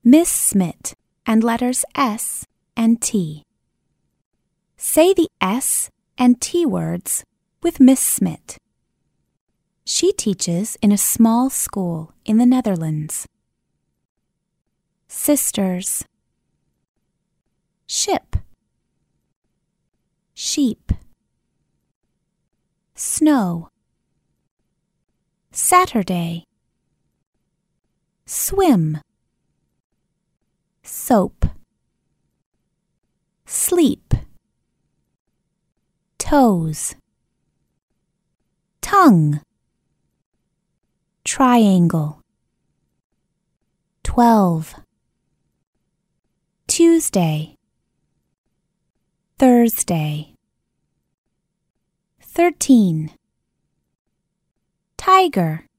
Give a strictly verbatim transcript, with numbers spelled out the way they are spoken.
Miss Smith and letters S and T. Say the S and T words with Miss Smith. She teaches in a small school in the Netherlands. Sisters. Ship. Sheep. Snow. Saturday. Swim. Soap. Sleep. Toes. Tongue. Triangle. Twelve. Tuesday. Thursday. Thirteen. Tiger.